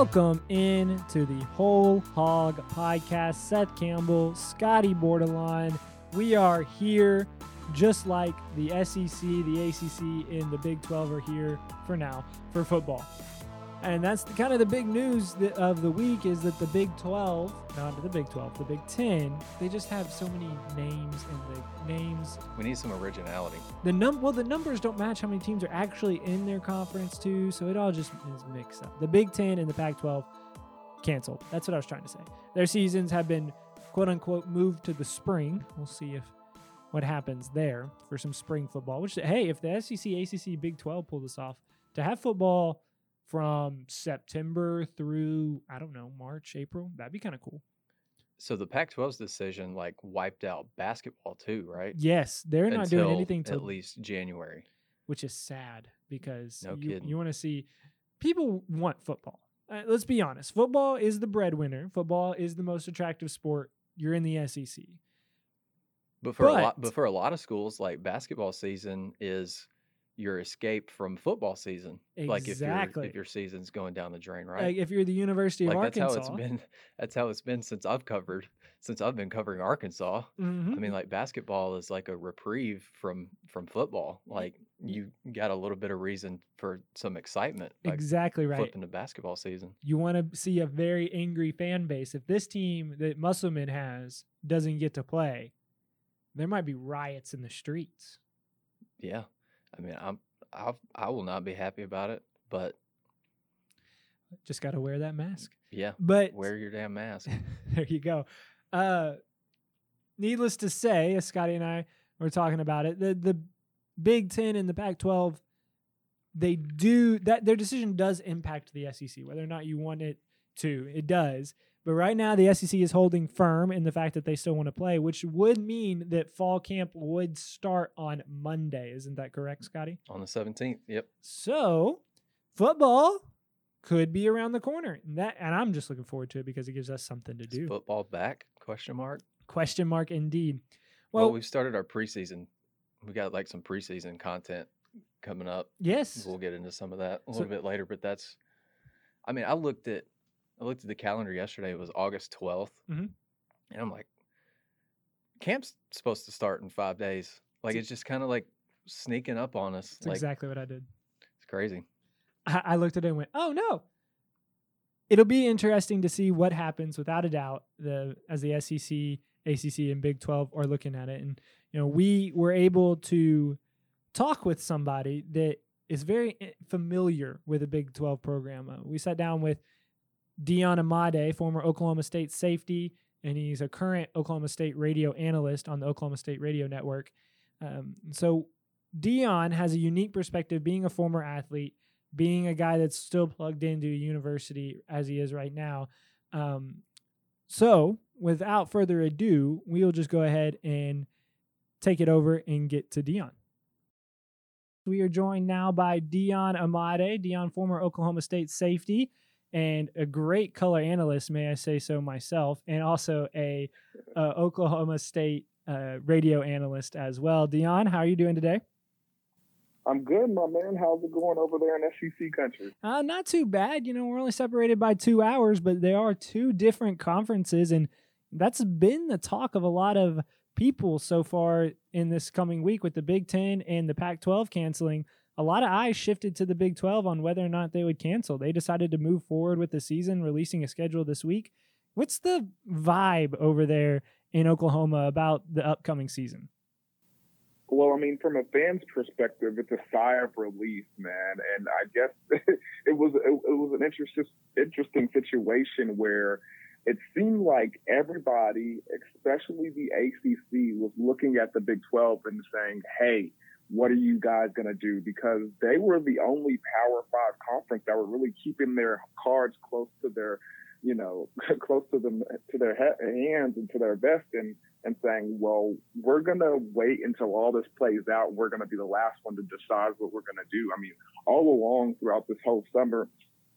Welcome in to the Whole Hog Podcast. Seth Campbell, Scotty Bordelon. We are here just like the SEC, the ACC, and the Big 12 are here for now for football. And that's kind of the big news of the week is that the Big 12, not the Big 12, the Big 10, they just have so many names and the names. We need some originality. The numbers don't match how many teams are actually in their conference too, so it all just is mixed up. The Big 10 and the Pac-12 canceled. That's what I was trying to say. Their seasons have been quote-unquote moved to the spring. We'll see what happens there for some spring football, which, hey, if the SEC, ACC, Big 12 pull this off, to have football from September through, I don't know, March, April, that'd be kind of cool. So the Pac-12's decision wiped out basketball too, right? Yes, they're not doing anything till at least January, which is sad because kidding. You want to see people want football. Let's be honest. Football is the breadwinner. Football is the most attractive sport. You're in the SEC. But for a lot of schools, like basketball season is your escape from football season. Exactly. Like if your season's going down the drain, right? Like if you're the University of Arkansas. That's how it's been since I've been covering Arkansas. Mm-hmm. I mean, like basketball is like a reprieve from football. Like you got a little bit of reason for some excitement. Like exactly right. Flipping the basketball season. You want to see a very angry fan base. If this team that Musselman has doesn't get to play, there might be riots in the streets. Yeah. I mean, I will not be happy about it, but just got to wear that mask. Yeah, but wear your damn mask. There you go. Needless to say, as Scotty and I were talking about it, the Big 10 and the Pac-12, they do that. Their decision does impact the SEC, whether or not you want it to. It does. But right now, the SEC is holding firm in the fact that they still want to play, which would mean that fall camp would start on Monday. Isn't that correct, Scotty? On the 17th, yep. So, football could be around the corner. And I'm just looking forward to it because it gives us something to do. Is football back? Question mark? Question mark indeed. Well, we've started our preseason. We got some preseason content coming up. Yes. We'll get into some of that a little bit later, but I looked at the calendar yesterday. It was August 12th. Mm-hmm. And I'm like, camp's supposed to start in 5 days. It's just kind of sneaking up on us. That's exactly what I did. It's crazy. I looked at it and went, oh, no. It'll be interesting to see what happens, without a doubt, as the SEC, ACC, and Big 12 are looking at it. And, we were able to talk with somebody that is very familiar with the Big 12 program. We sat down with Dion Amade, former Oklahoma State safety, and he's a current Oklahoma State radio analyst on the Oklahoma State Radio Network. So Dion has a unique perspective, being a former athlete, being a guy that's still plugged into a university as he is right now. So without further ado, we'll just go ahead and take it over and get to Dion. We are joined now by Dion Amade. Dion, former Oklahoma State safety, and a great color analyst, may I say so myself, and also a Oklahoma State radio analyst as well. Dion, how are you doing today? I'm good, my man. How's it going over there in SEC country? Not too bad. We're only separated by 2 hours, but there are two different conferences, and that's been the talk of a lot of people so far in this coming week with the Big 10 and the Pac-12 canceling. A lot of eyes shifted to the Big 12 on whether or not they would cancel. They decided to move forward with the season, releasing a schedule this week. What's the vibe over there in Oklahoma about the upcoming season? Well, from a fan's perspective, it's a sigh of relief, man. And I guess it was an interesting situation where it seemed like everybody, especially the ACC, was looking at the Big 12 and saying, hey, what are you guys going to do? Because they were the only Power 5 conference that were really keeping their cards close to their, close to their hands and to their vest and saying, well, we're going to wait until all this plays out. We're going to be the last one to decide what we're going to do. All along throughout this whole summer,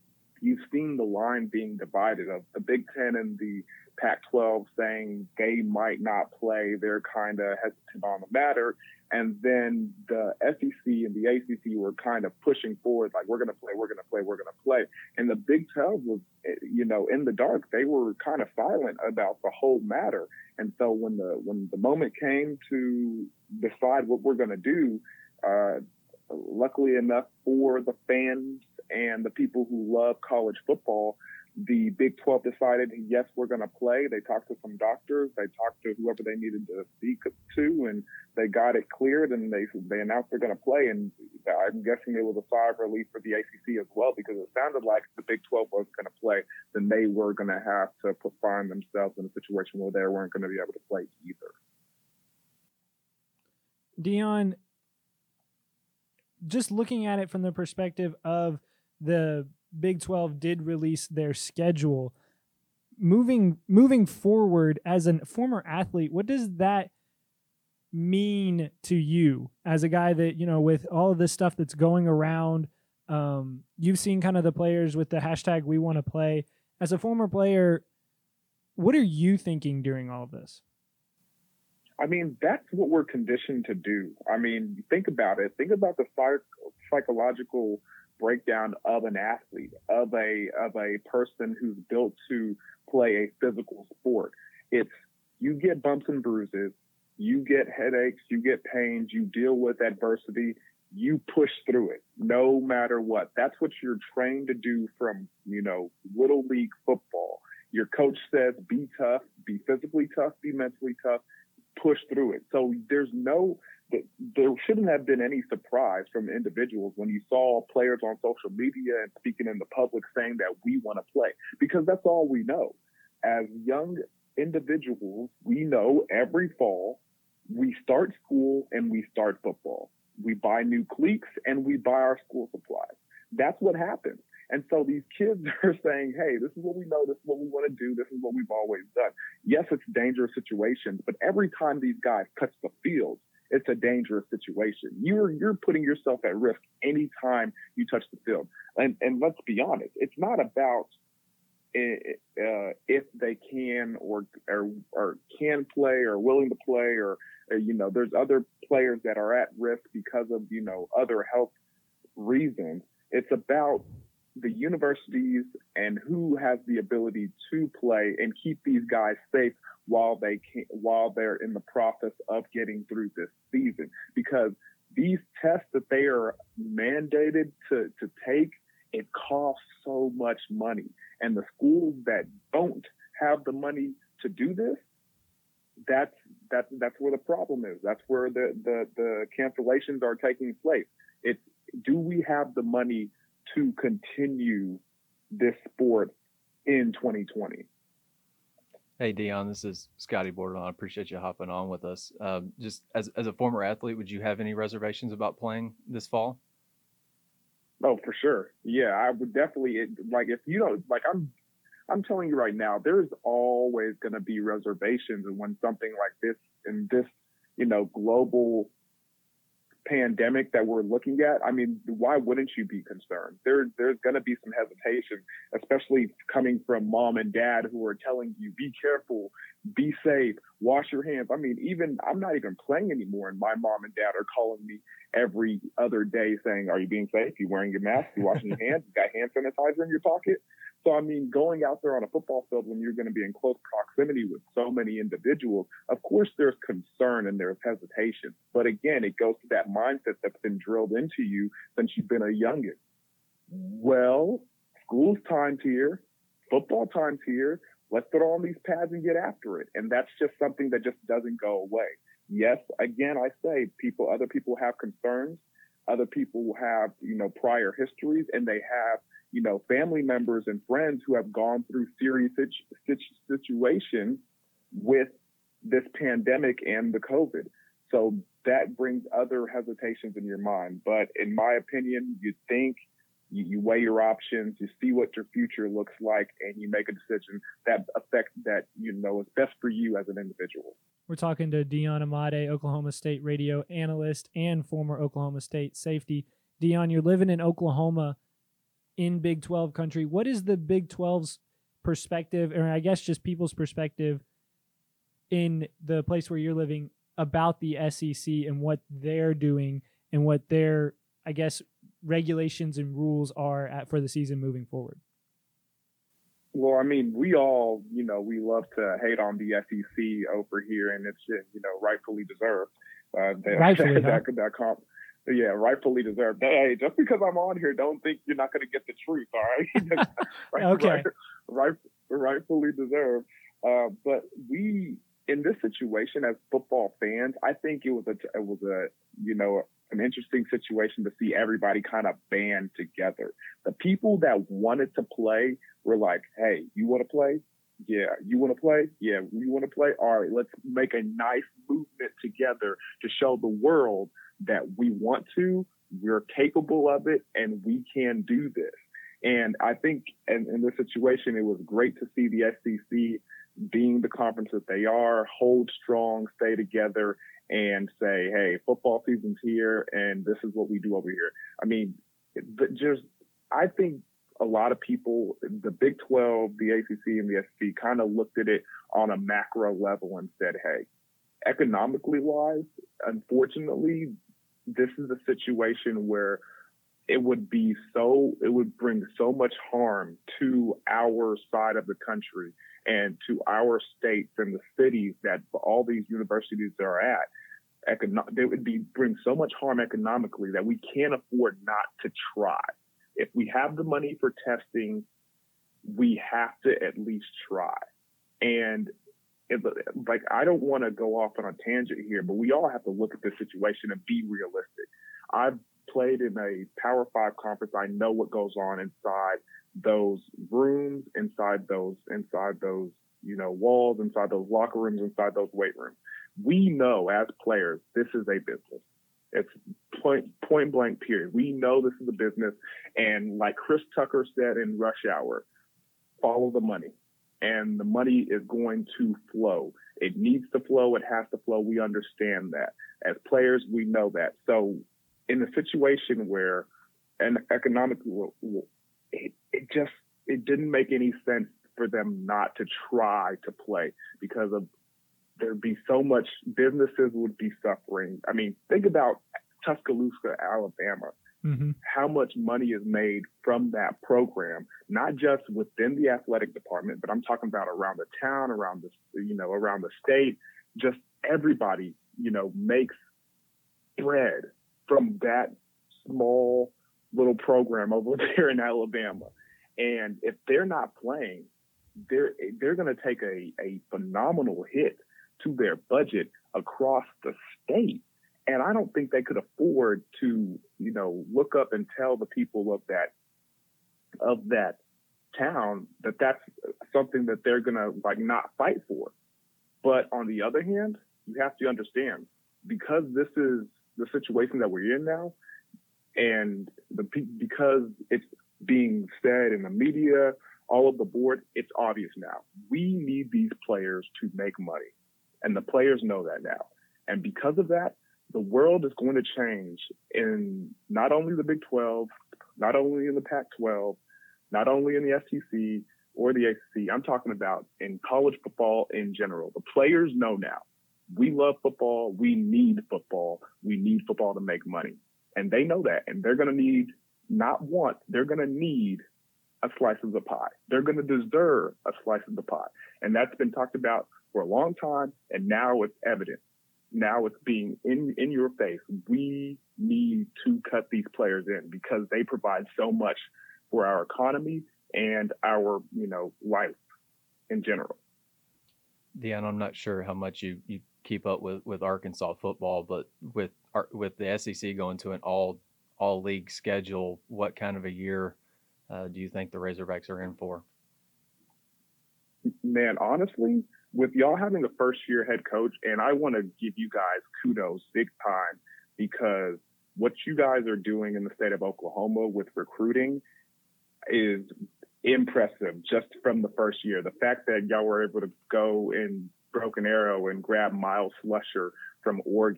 you've seen the line being divided of the Big Ten and the Pac-12 saying they might not play. They're kind of hesitant on the matter. And then the SEC and the ACC were kind of pushing forward, like, we're going to play, we're going to play, we're going to play. And the Big 12 was, in the dark. They were kind of silent about the whole matter. And so when the moment came to decide what we're going to do, luckily enough for the fans and the people who love college football, the Big 12 decided, yes, we're going to play. They talked to some doctors. They talked to whoever they needed to speak to, and they got it cleared, and they announced they're going to play. And I'm guessing it was a sigh of relief for the ACC as well, because it sounded like if the Big 12 was going to play, then they were going to have to find themselves in a situation where they weren't going to be able to play either. Dion, just looking at it from the perspective of the Big 12 did release their schedule. Moving forward, as a former athlete, what does that mean to you as a guy that, with all of this stuff that's going around, you've seen kind of the players with the hashtag we want to play. As a former player, what are you thinking during all of this? I mean, that's what we're conditioned to do. I mean, think about it. Think about the psychological breakdown of an athlete, of a person who's built to play a physical sport. It's, you get bumps and bruises, you get headaches, you get pains, you deal with adversity, you push through it no matter what. That's what you're trained to do from, little league football. Your coach says, be tough, be physically tough, be mentally tough, push through it. So there shouldn't have been any surprise from individuals when you saw players on social media and speaking in the public saying that we want to play, because that's all we know. As young individuals, we know every fall we start school and we start football. We buy new cleats and we buy our school supplies. That's what happens. And so these kids are saying, hey, this is what we know, this is what we want to do, this is what we've always done. Yes, it's dangerous situations, but every time these guys touch the field, it's a dangerous situation. You're putting yourself at risk anytime you touch the field. And let's be honest, it's not about if they can or can play or willing to play or there's other players that are at risk because of other health reasons. It's about the universities and who has the ability to play and keep these guys safe while they're in the process of getting through this season, because these tests that they are mandated to take, it costs so much money. And the schools that don't have the money to do this, that's where the problem is. That's where the cancellations are taking place. It's, do we have the money to continue this sport in 2020? Hey, Dion, this is Scotty Bordelon. I appreciate you hopping on with us. Just as a former athlete, would you have any reservations about playing this fall? Oh, for sure. Yeah, I would definitely. I'm telling you right now, there's always going to be reservations. And when something like this, in this, global pandemic that we're looking at, I mean, why wouldn't you be concerned? There's going to be some hesitation, especially coming from mom and dad who are telling you, be careful, be safe, wash your hands. I mean, I'm not even playing anymore, and my mom and dad are calling me every other day saying, are you being safe? You wearing your mask? You washing your hands? You got hand sanitizer in your pocket? So, I mean, going out there on a football field when you're going to be in close proximity with so many individuals, of course, there's concern and there's hesitation. But again, it goes to that mindset that's been drilled into you since you've been a youngin'. Well, school's time's here, football time's here. Let's put on these pads and get after it. And that's just something that just doesn't go away. Yes, again, I say other people have concerns. Other people have, prior histories, and they have, family members and friends who have gone through serious situations with this pandemic and the COVID. So that brings other hesitations in your mind. But in my opinion, you think, you weigh your options, you see what your future looks like, and you make a decision that affects that, is best for you as an individual. We're talking to Dion Amade, Oklahoma State radio analyst and former Oklahoma State safety. Dion, you're living in Oklahoma. in Big 12 country. What is the Big 12's perspective, or I guess just people's perspective in the place where you're living about the SEC and what they're doing and what their, I guess, regulations and rules are for the season moving forward? Well, I mean, we all, we love to hate on the SEC over here, and it's, rightfully deserved. Rightfully, rightfully deserved. Hey, just because I'm on here, don't think you're not going to get the truth, all right? Okay. Rightfully deserved. But we, in this situation as football fans, I think it was an interesting situation to see everybody kind of band together. The people that wanted to play were like, hey, you want to play? Yeah. You want to play? Yeah. We want to play? All right, let's make a nice movement together to show the world that we want to, we're capable of it, and we can do this. And I think in this situation, it was great to see the SEC being the conference that they are, hold strong, stay together, and say, hey, football season's here, and this is what we do over here. I mean, I think a lot of people, the Big 12, the ACC, and the SEC kind of looked at it on a macro level and said, hey, economically wise, unfortunately, this is a situation where it would bring so much harm to our side of the country and to our states and the cities that all these universities are at. They would bring so much harm economically that we can't afford not to try. If we have the money for testing, we have to at least try. And I don't want to go off on a tangent here, but we all have to look at this situation and be realistic. I've played in a Power 5 conference. I know what goes on inside those rooms, inside those, walls, inside those locker rooms, inside those weight rooms. We know as players, this is a business. It's point blank period. We know this is a business. And like Chris Tucker said in Rush Hour, follow the money. And the money is going to flow. It needs to flow. It has to flow. We understand that. As players, we know that. So in a situation where an economic, it didn't make any sense for them not to try to play because of there'd be so much, businesses would be suffering. I mean, think about Tuscaloosa, Alabama. Mm-hmm. How much money is made from that program, not just within the athletic department, but I'm talking about around the town, around the state, just everybody, makes bread from that small little program over there in Alabama. And if they're not playing, they're going to take a phenomenal hit to their budget across the state. And I don't think they could afford to, look up and tell the people of that town that that's something that they're going to not fight for. But on the other hand, you have to understand, because this is the situation that we're in now, and because it's being said in the media, all of the board, it's obvious now. We need these players to make money. And the players know that now. And because of that, the world is going to change in not only the Big 12, not only in the Pac-12, not only in the SEC or the ACC. I'm talking about in college football in general. The players know now. We love football. We need football. We need football to make money. And they know that. And they're going to need, they're going to need a slice of the pie. They're going to deserve a slice of the pie. And that's been talked about for a long time. And now it's evident. Now it's being in your face. We need to cut these players in because they provide so much for our economy and our, life in general. Deon, I'm not sure how much you keep up with Arkansas football, but with the SEC going to an all league schedule, what kind of a year do you think the Razorbacks are in for? Man, honestly, with y'all having a first-year head coach, and I want to give you guys kudos big time, because what you guys are doing in the state of Oklahoma with recruiting is impressive just from the first year. The fact that y'all were able to go in Broken Arrow and grab Miles Slusher from Oregon,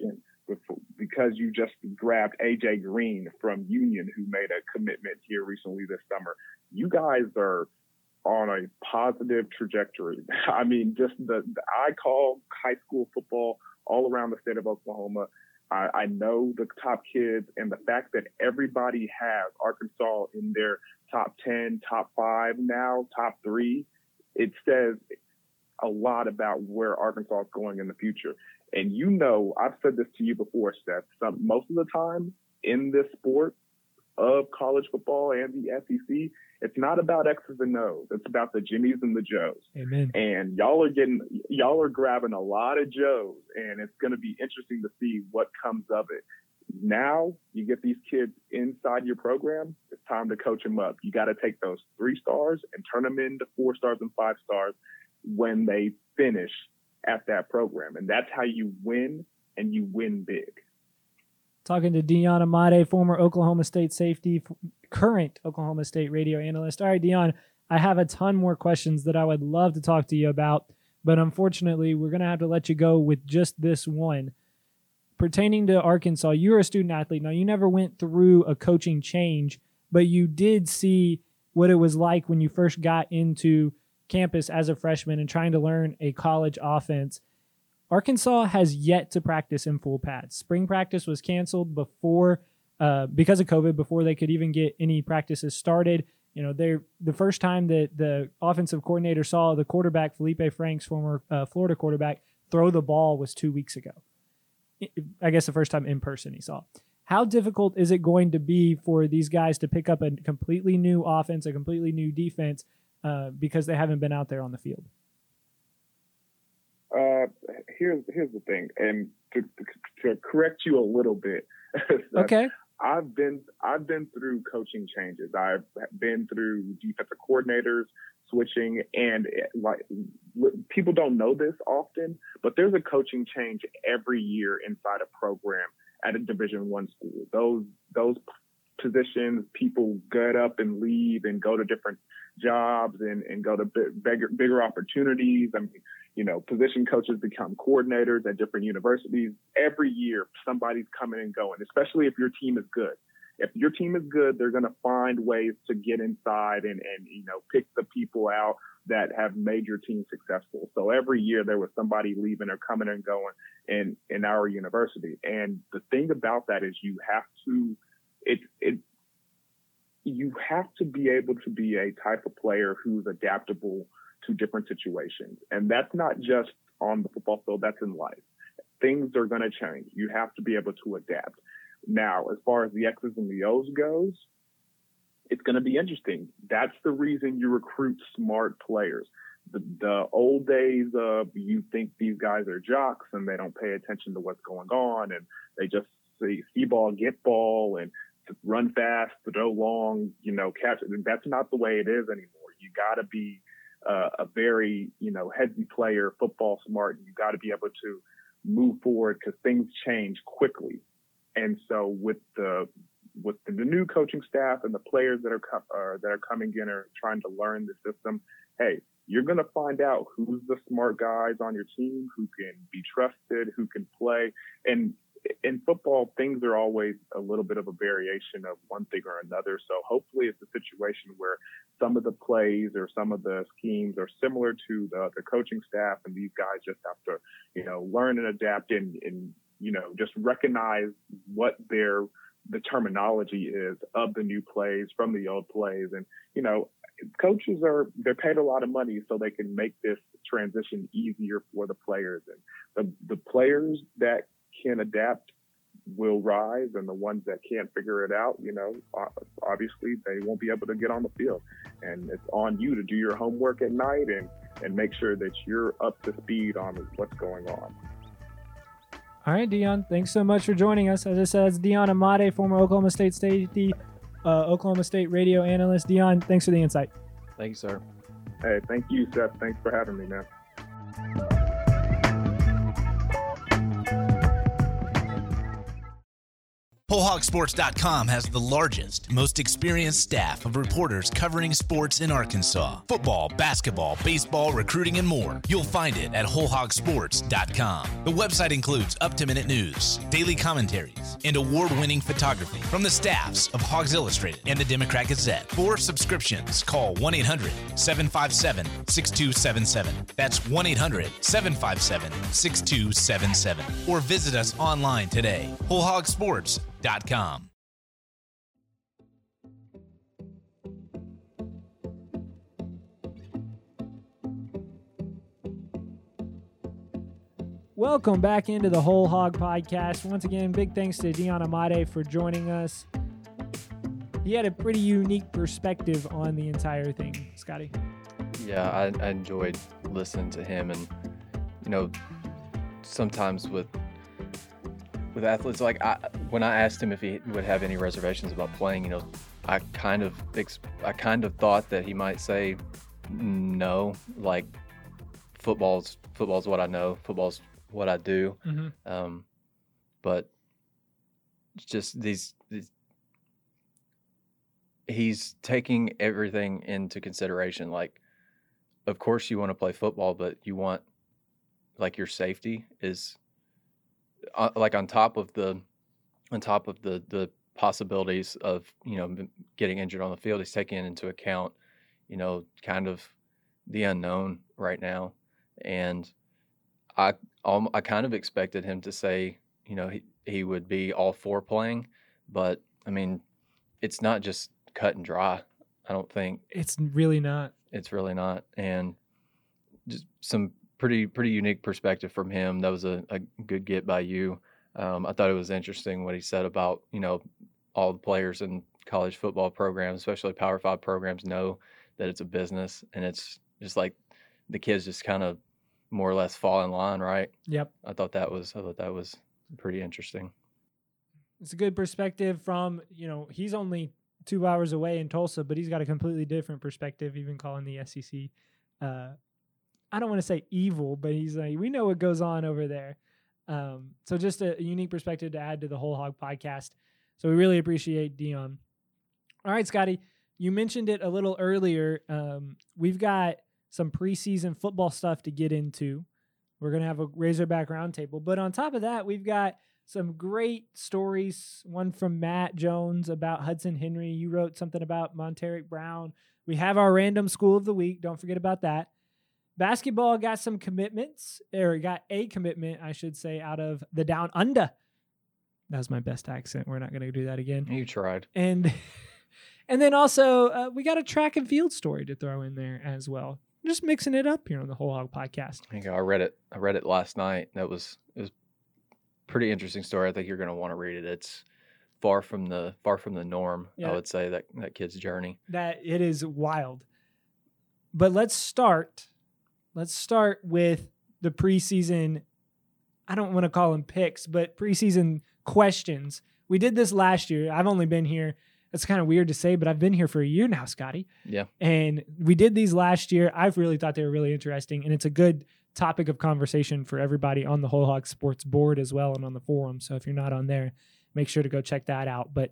because you just grabbed AJ Green from Union, who made a commitment here recently this summer. You guys are on a positive trajectory. I mean, just I call high school football all around the state of Oklahoma. I know the top kids, and the fact that everybody has Arkansas in their top 10, top 5 now, top 3, it says a lot about where Arkansas is going in the future. And you know, I've said this to you before, Seth, most of the time in this sport of college football and the SEC, it's not about X's and O's. It's about the Jimmies and the Joes. Amen. And y'all are grabbing a lot of Joes, and it's going to be interesting to see what comes of it. Now you get these kids inside your program. It's time to coach them up. You got to take those 3 stars and turn them into 4 stars and 5 stars when they finish at that program. And that's how you win, and you win big. Talking to Deon Amade, former Oklahoma State safety, current Oklahoma State radio analyst. All right, Deon, I have a ton more questions that I would love to talk to you about, but unfortunately, we're going to have to let you go with just this one. Pertaining to Arkansas, you're a student athlete. Now, you never went through a coaching change, but you did see what it was like when you first got into campus as a freshman and trying to learn a college offense. Arkansas has yet to practice in full pads. Spring practice was canceled because of COVID, before they could even get any practices started. You know, the first time that the offensive coordinator saw the quarterback, Felipe Franks, former Florida quarterback, throw the ball was 2 weeks ago. I guess the first time in person he saw. How difficult is it going to be for these guys to pick up a completely new offense, a completely new defense, because they haven't been out there on the field? Here's the thing, and to correct you a little bit. Okay. I've been through coaching changes. I've been through defensive coordinators switching, and people don't know this often, but there's a coaching change every year inside a program at a Division I school. Those positions, people get up and leave and go to different jobs and go to bigger opportunities. I mean, you know, position coaches become coordinators at different universities. Every year, somebody's coming and going, especially if your team is good. If your team is good, they're going to find ways to get inside and you know, pick the people out that have made your team successful. So every year there was somebody leaving or coming and going in our university. And the thing about that is you have to be able to be a type of player who's adaptable to different situations. And that's not just on the football field, that's in life. Things are going to change. You have to be able to adapt. Now, as far as the X's and the O's goes, it's going to be interesting. That's the reason you recruit smart players. The old days of you think these guys are jocks and they don't pay attention to what's going on and they just see ball, get ball, and run fast, throw long, you know, catch it. That's not the way it is anymore. You got to be a very, you know, heady player, football smart. You got to be able to move forward because things change quickly. And so with the new coaching staff and the players that are coming in or trying to learn the system, hey, you're going to find out who's the smart guys on your team, who can be trusted, who can play. And in football, things are always a little bit of a variation of one thing or another. So hopefully it's a situation where some of the plays or some of the schemes are similar to the coaching staff, and these guys just have to, you know, learn and adapt and you know, just recognize what the terminology is of the new plays from the old plays. And, you know, coaches they're paid a lot of money so they can make this transition easier for the players. And the players that can adapt will rise, and the ones that can't figure it out, you know, obviously they won't be able to get on the field. And it's on you to do your homework at night and make sure that you're up to speed on what's going on. All right, Deon, thanks so much for joining us. As I said, it's Deon Amade, former Oklahoma State safety, Oklahoma State radio analyst. Deon, thanks for the insight. Thank you, sir. Hey, thank you, Seth. Thanks for having me, man. WholeHogSports.com has the largest, most experienced staff of reporters covering sports in Arkansas. Football, basketball, baseball, recruiting, and more. You'll find it at WholeHogSports.com. The website includes up-to-minute news, daily commentaries, and award-winning photography from the staffs of Hogs Illustrated and the Democrat Gazette. For subscriptions, call 1-800-757-6277. That's 1-800-757-6277. Or visit us online today, WholeHogSports.com. Welcome back into the Whole Hog Podcast. Once again, big thanks to Dion Amade for joining us. He had a pretty unique perspective on the entire thing, Scotty. Yeah, I enjoyed listening to him, and sometimes with athletes, like when I asked him if he would have any reservations about playing, I kind of thought that he might say no, like football's what I know, football's what I do. Mm-hmm. But just these he's taking everything into consideration. Like, of course you want to play football, but you want, like, your safety is like on top of the possibilities of getting injured on the field. He's taking into account kind of the unknown right now, and I kind of expected him to say he would be all for playing, but I mean, it's not just cut and dry. I don't think it's really not. It's really not, and just some pretty unique perspective from him. That was a good get by you. I thought it was interesting what he said about all the players in college football programs, especially Power 5 programs, know that it's a business, and it's just like the kids just kind of more or less fall in line, right? Yep. I thought that was pretty interesting. It's a good perspective from, he's only 2 hours away in Tulsa, but he's got a completely different perspective, even calling the SEC. I don't want to say evil, but he's like, we know what goes on over there. So just a unique perspective to add to the Whole Hog Podcast. So we really appreciate Dion. All right, Scotty, you mentioned it a little earlier. We've got some preseason football stuff to get into. We're going to have a Razorback Roundtable. But on top of that, we've got some great stories. One from Matt Jones about Hudson Henry. You wrote something about Monteric Brown. We have our random school of the week. Don't forget about that. Basketball got some commitments, or got a commitment, I should say, out of the Down Under. That was my best accent. We're not going to do that again. You tried. And then also, we got a track and field story to throw in there as well. Just mixing it up here on the Whole Hog Podcast. I read it last night. It was pretty interesting story. I think you're going to want to read it. It's far from the norm. Yeah. I would say that kid's journey. That it is wild. But let's start with the preseason. I don't want to call them picks, but preseason questions. We did this last year. I've only been here. It's kind of weird to say, but I've been here for a year now, Scotty. Yeah. And we did these last year. I've really thought they were really interesting, and it's a good topic of conversation for everybody on the Whole Hog Sports board as well and on the forum. So if you're not on there, make sure to go check that out. But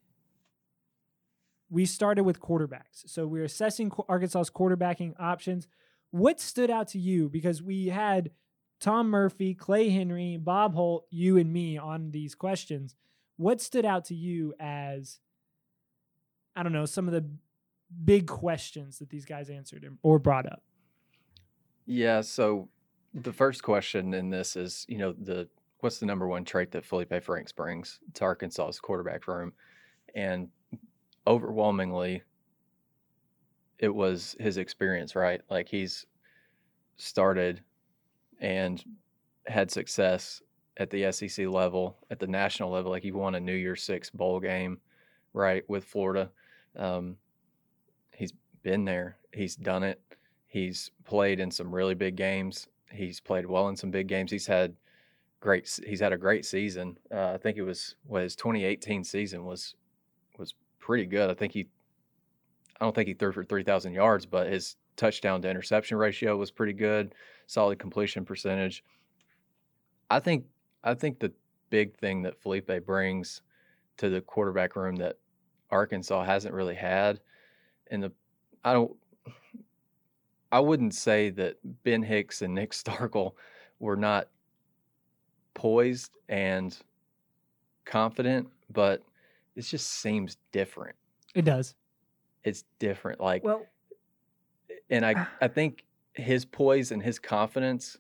we started with quarterbacks. So we're assessing Arkansas's quarterbacking options. What stood out to you? Because we had Tom Murphy, Clay Henry, Bob Holt, you and me on these questions. What stood out to you as, I don't know, some of the big questions that these guys answered or brought up? Yeah, so the first question in this is, what's the number one trait that Felipe Franks brings to Arkansas's quarterback room? And overwhelmingly, it was his experience, right? Like, he's started and had success at the SEC level, at the national level. Like, he won a New Year's Six bowl game, right, with Florida. He's been there. He's done it. He's played in some really big games. He's played well in some big games. He's had a great season. I think it was his 2018 season was pretty good. I don't think he threw for 3,000 yards, but his touchdown to interception ratio was pretty good. Solid completion percentage. I think the big thing that Felipe brings to the quarterback room that Arkansas hasn't really had. And I wouldn't say that Ben Hicks and Nick Starkel were not poised and confident, but it just seems different. It does. It's different. Like, Well, and I think his poise and his confidence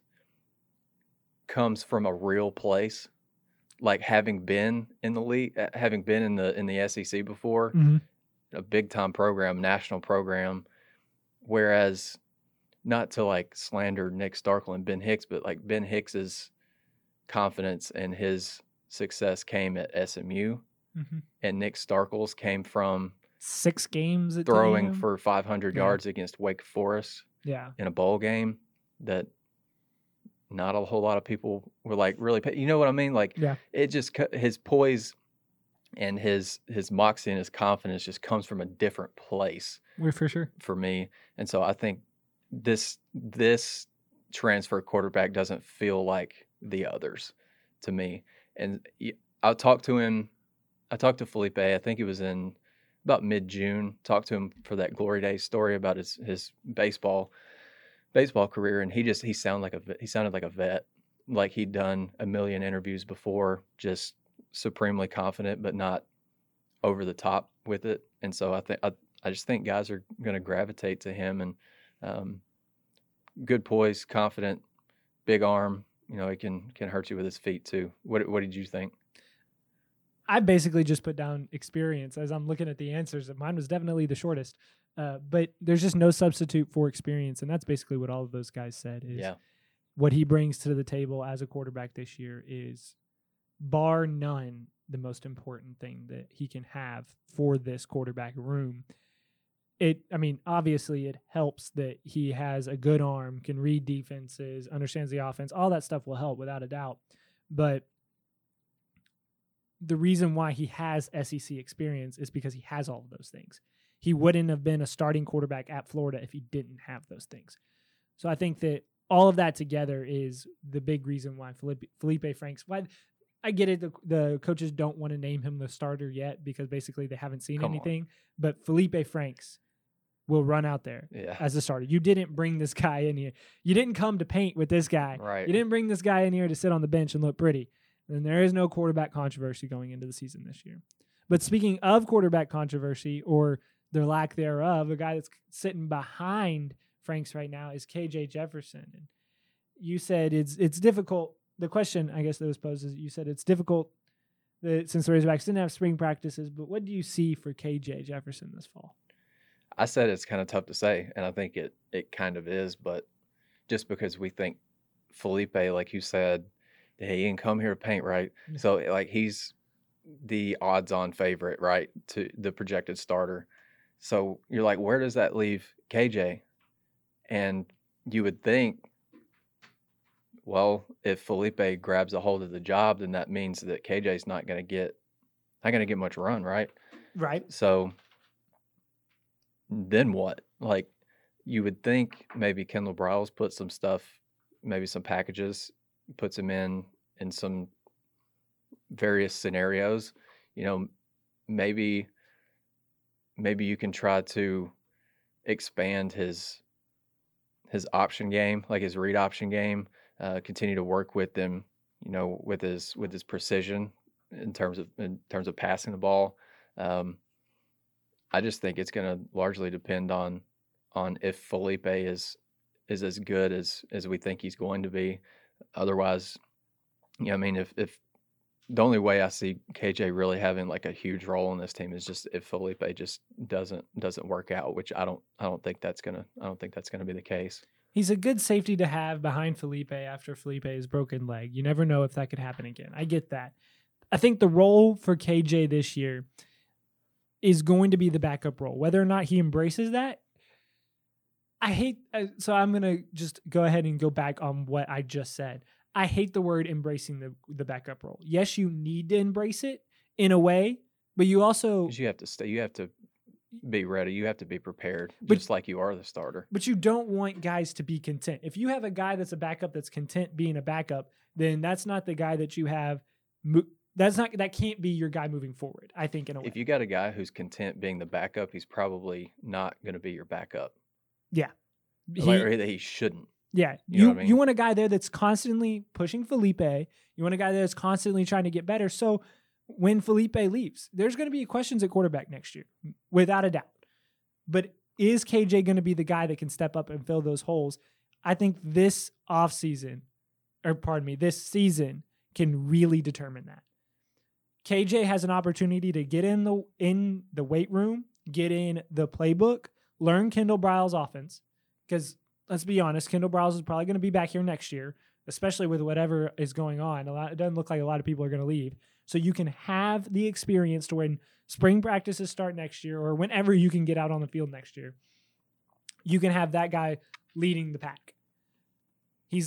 comes from a real place, like having been in the league, having been in the SEC before, a big time program, national program. Whereas, not to like slander Nick Starkel and Ben Hicks, but like Ben Hicks's confidence and his success came at SMU, and Nick Starkel's came from 6 games at throwing DM. for 500 yards against Wake Forest in a bowl game that not a whole lot of people were like really you know what I mean? Like, it just, his poise and his moxie and his confidence just comes from a different place. For sure. For me. And so I think this transfer quarterback doesn't feel like the others to me. And I talked to Felipe, I think it was in about mid-June, talked to him for that Glory Days story about his baseball career, and he sounded like a vet, like he'd done a million interviews before, just supremely confident but not over the top with it. And so I just think guys are going to gravitate to him, and good poise, confident, big arm. You know, he can hurt you with his feet too. What did you think? I basically just put down experience as I'm looking at the answers. Mine was definitely the shortest, but there's just no substitute for experience, and that's basically what all of those guys said. Is what he brings to the table as a quarterback this year is, bar none, the most important thing that he can have for this quarterback room. Obviously it helps that he has a good arm, can read defenses, understands the offense. All that stuff will help without a doubt. But the reason why he has SEC experience is because he has all of those things. He wouldn't have been a starting quarterback at Florida if he didn't have those things. So I think that all of that together is the big reason why Felipe Franks, why I get it, the coaches don't want to name him the starter yet because basically they haven't seen anything. But Felipe Franks will run out there as a starter. You didn't bring this guy in here. You didn't come to paint with this guy. Right. You didn't bring this guy in here to sit on the bench and look pretty. And there is no quarterback controversy going into the season this year. But speaking of quarterback controversy, or the lack thereof, a guy that's sitting behind Franks right now is KJ Jefferson. And you said it's difficult. The question, I guess, that was posed is, you said it's difficult since the Razorbacks didn't have spring practices, but what do you see for KJ Jefferson this fall? I said it's kind of tough to say, and I think it kind of is, but just because we think Felipe, like you said, he didn't come here to paint, right? So, like, he's the odds-on favorite, right, to the projected starter. So you're like, where does that leave KJ? And you would think, well, if Felipe grabs a hold of the job, then that means that KJ's not going to get much run, right? Right. So then what? Like, you would think maybe Kendall Briles put some stuff, maybe some packages, puts him in some various scenarios. You know, maybe you can try to expand his option game, like his read option game, continue to work with him, you know, with his precision in terms of passing the ball. I just think it's going to largely depend on if Felipe is as good as we think he's going to be. Otherwise, you know, I mean, if the only way I see KJ really having like a huge role in this team is just if Felipe just doesn't work out, which I don't think that's gonna be the case. He's a good safety to have behind Felipe after Felipe's broken leg. You never know if that could happen again. I get that. I think the role for KJ this year is going to be the backup role. Whether or not he embraces that, so I'm going to just go ahead and go back on what I just said. I hate the word embracing the backup role. Yes, you need to embrace it in a way, but you also... You have to be ready. You have to be prepared, just like you are the starter. But you don't want guys to be content. If you have a guy that's a backup that's content being a backup, then that's not the guy that you have that can't be your guy moving forward, I think, in a way. If you got a guy who's content being the backup, he's probably not going to be your backup. Yeah. Or that he shouldn't. Yeah. You know what I mean? You want a guy there that's constantly pushing Felipe. You want a guy that's constantly trying to get better. So when Felipe leaves, there's going to be questions at quarterback next year, without a doubt. But is KJ going to be the guy that can step up and fill those holes? I think this season can really determine that. KJ has an opportunity to get in the weight room, get in the playbook, learn Kendall Briles' offense. Because let's be honest, Kendall Briles is probably going to be back here next year, especially with whatever is going on. It doesn't look like a lot of people are going to leave. So you can have the experience to when spring practices start next year or whenever you can get out on the field next year, you can have that guy leading the pack. He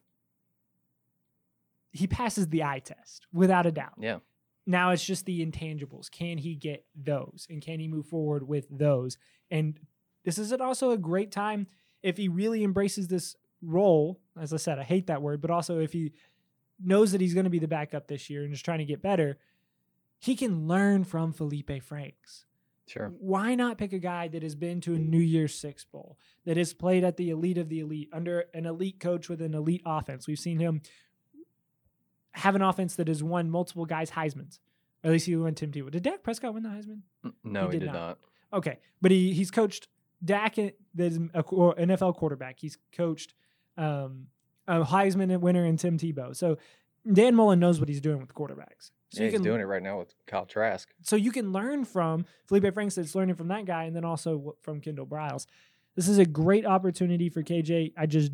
passes the eye test without a doubt. Yeah. Now it's just the intangibles. Can he get those? And can he move forward with those? And this is also a great time if he really embraces this role. As I said, I hate that word, but also if he knows that he's going to be the backup this year and just trying to get better, he can learn from Felipe Franks. Sure. Why not pick a guy that has been to a New Year's Six Bowl, that has played at the elite of the elite, under an elite coach with an elite offense? We've seen him have an offense that has won multiple guys Heismans. Or at least he won Tim Tebow. Did Dak Prescott win the Heisman? No, he did not. Okay. But he's coached Dak, that is an NFL quarterback. He's coached a Heisman winner in Tim Tebow. So Dan Mullen knows what he's doing with the quarterbacks. So he's doing it right now with Kyle Trask. So you can learn from Felipe Franks that's learning from that guy and then also from Kendall Briles. This is a great opportunity for KJ.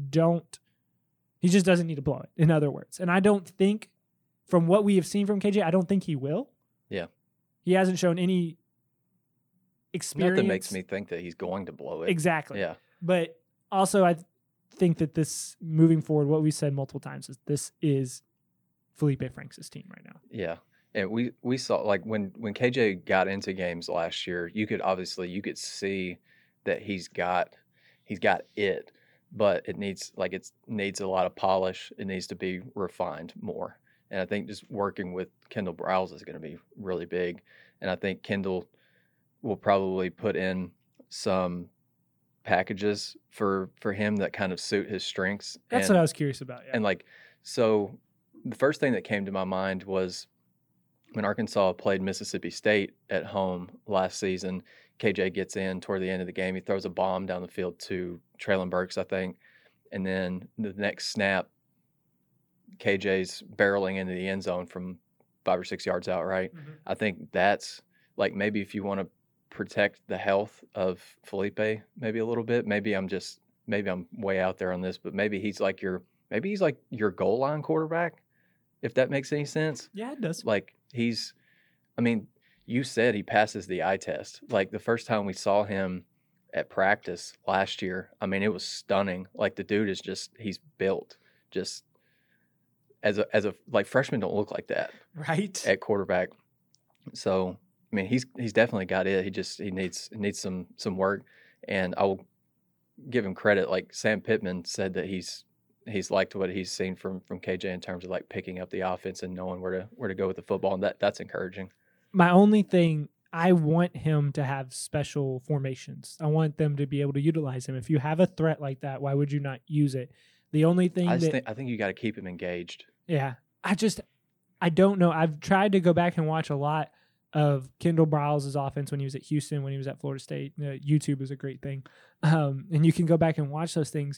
He just doesn't need to blow it, in other words. And I don't think, from what we have seen from KJ, I don't think he will. Yeah. He hasn't shown any experience. Nothing makes me think that he's going to blow it. Exactly. Yeah. But also I think that this, moving forward, what we said multiple times is this is Felipe Franks' team right now. Yeah. And we saw, like, when KJ got into games last year, you could see that he's got it, but it needs a lot of polish. It needs to be refined more. And I think just working with Kendall Briles is going to be really big. And I think Kendall will probably put in some packages for him that kind of suit his strengths. That's what I was curious about. Yeah. And so the first thing that came to my mind was when Arkansas played Mississippi State at home last season. KJ gets in toward the end of the game. He throws a bomb down the field to Traylon Burks, I think. And then the next snap, KJ's barreling into the end zone from 5 or 6 yards out, right? Mm-hmm. I think that's, like, maybe if you want to protect the health of Felipe maybe a little bit, maybe I'm way out there on this, but maybe he's like your goal line quarterback, if that makes any sense. Yeah, it does. Like, you said he passes the eye test. Like, the first time we saw him at practice last year, it was stunning. Like, the dude is he's built just as a freshmen don't look like that, right? At quarterback. So, he's definitely got it. He needs some work, and I will give him credit. Like, Sam Pittman said that he's liked what he's seen from KJ in terms of, like, picking up the offense and knowing where to go with the football, and that's encouraging. My only thing, I want him to have special formations. I want them to be able to utilize him. If you have a threat like that, why would you not use it? The only thing I think you got to keep him engaged. Yeah. I don't know. I've tried to go back and watch a lot of Kendall Briles' offense when he was at Houston, when he was at Florida State. YouTube is a great thing. And you can go back and watch those things.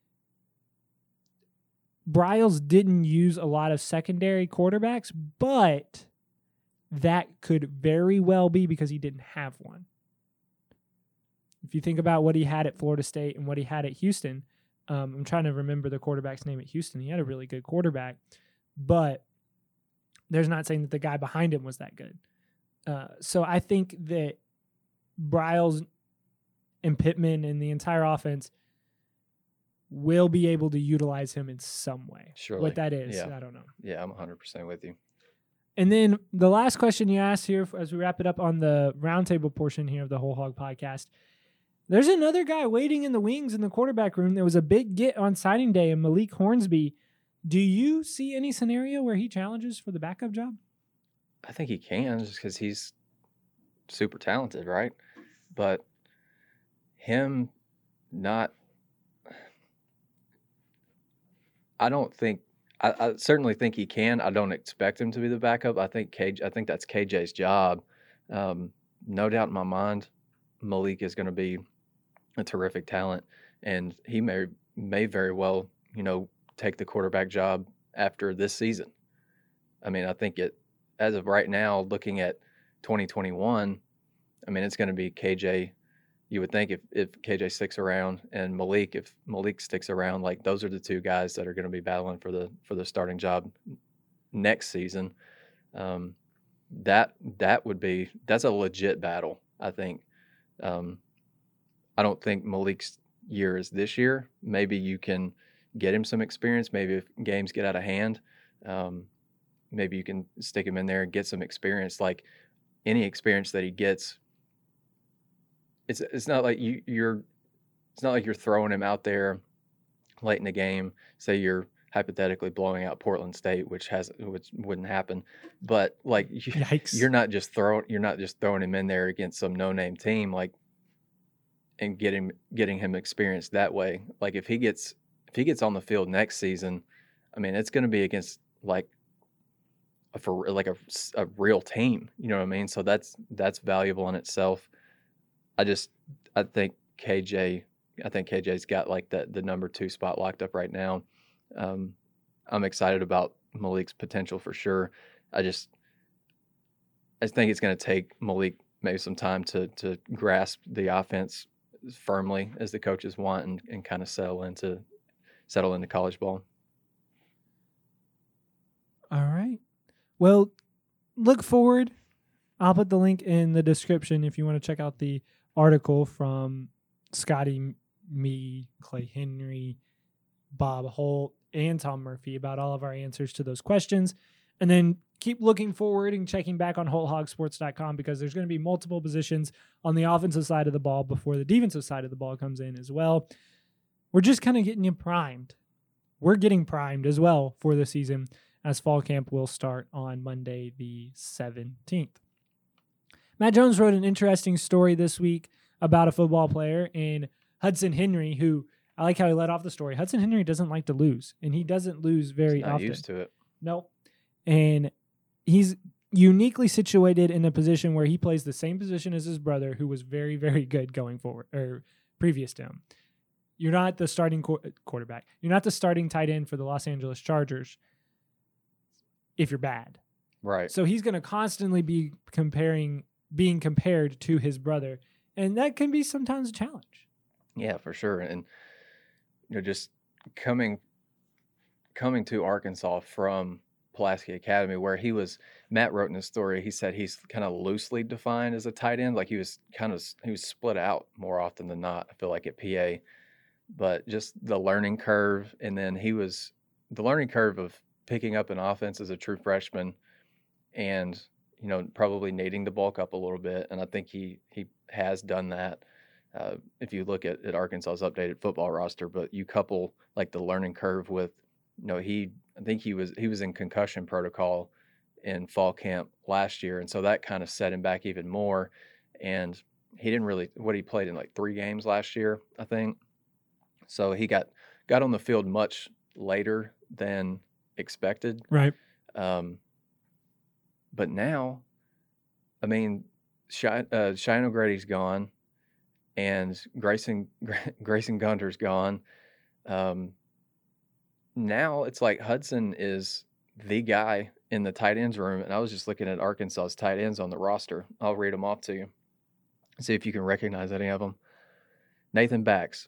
Briles didn't use a lot of secondary quarterbacks, but that could very well be because he didn't have one. If you think about what he had at Florida State and what he had at Houston, I'm trying to remember the quarterback's name at Houston. He had a really good quarterback, but there's not saying that the guy behind him was that good. So I think that Briles and Pittman and the entire offense will be able to utilize him in some way. Surely. What that is, yeah. I don't know. Yeah, I'm 100% with you. And then the last question you asked here, as we wrap it up on the roundtable portion here of the Whole Hog Podcast, there's another guy waiting in the wings in the quarterback room. There was a big get on signing day, and Malik Hornsby. Do you see any scenario where he challenges for the backup job? I think he can just because he's super talented, right? But him not, I don't think, I certainly think he can. I don't expect him to be the backup. I think that's KJ's job. No doubt in my mind, Malik is going to be a terrific talent, and he may very well, take the quarterback job after this season. I mean, I think as of right now, looking at 2021, I mean, it's going to be KJ. You would think if KJ sticks around and if Malik sticks around, like those are the two guys that are going to be battling for the starting job next season. That's a legit battle, I think. I don't think Malik's year is this year. Maybe you can get him some experience. Maybe if games get out of hand, maybe you can stick him in there and get some experience. Like any experience that he gets, it's not like you're throwing him out there late in the game. Say you're hypothetically blowing out Portland State, which wouldn't happen. But like you're not just throwing him in there against some no-name team, like, and getting him experience that way. Like if he gets on the field next season, I mean, it's going to be against like a real team. You know what I mean? So that's valuable in itself. I think KJ's got like the number 2 spot locked up right now. I'm excited about Malik's potential for sure. I think it's going to take Malik maybe some time to grasp the offense firmly as the coaches want and kind of settle into college ball. All right. Well, look forward. I'll put the link in the description if you want to check out the article from Scotty, me, Clay Henry, Bob Holt, and Tom Murphy about all of our answers to those questions. And then keep looking forward and checking back on WholeHogSports.com because there's going to be multiple positions on the offensive side of the ball before the defensive side of the ball comes in as well. We're just kind of getting you primed. We're getting primed as well for the season as fall camp will start on Monday the 17th. Matt Jones wrote an interesting story this week about a football player in Hudson Henry who, I like how he led off the story. Hudson Henry doesn't like to lose, and he doesn't lose very often. He's not used to it. No. And he's uniquely situated in a position where he plays the same position as his brother, who was very, very good going forward, or previous to him. You're not the starting quarterback. You're not the starting tight end for the Los Angeles Chargers if you're bad. Right. So he's going to constantly be being compared to his brother, and that can be sometimes a challenge. Yeah, for sure. And just coming to Arkansas from Pulaski Academy, where Matt wrote in his story, he said he's kind of loosely defined as a tight end. Like he was split out more often than not, I feel like, at PA. But just the learning curve, and then the learning curve of picking up an offense as a true freshman and, probably needing to bulk up a little bit. And I think he has done that. If you look at Arkansas's updated football roster, but you couple like the learning curve with, I think he was in concussion protocol in fall camp last year. And so that kind of set him back even more. And he didn't really, he played in like 3 games last year, I think. So he got on the field much later than expected. Right. But now, I mean, Cheyenne O'Grady's gone, and Grayson Gunter's gone. Now it's like Hudson is the guy in the tight ends room, and I was just looking at Arkansas's tight ends on the roster. I'll read them off to you. See if you can recognize any of them. Nathan Bax.